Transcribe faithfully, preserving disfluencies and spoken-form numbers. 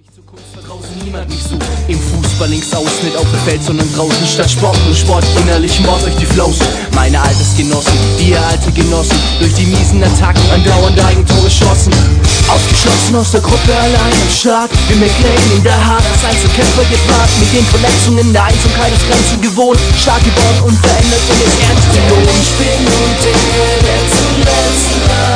Draußen niemand mich sucht. Im Fußball links außen, nicht auf dem Feld, sondern draußen. Statt Sport und Sport innerlich mord euch die Flows. Meine Altersgenossen, wir alte Genossen, durch die miesen Attacken andauernd Eigentore schossen. Ausgeschlossen aus der Gruppe, allein am Start. Wie McLean in der Hart, als Einzelkämpfer gepaart. Mit den Verletzungen der Einsamkeit des Grenzen gewohnt. Stark geworden, unverändert und jetzt ernst gelohnt. Ich bin nun der, der zum letzten Mal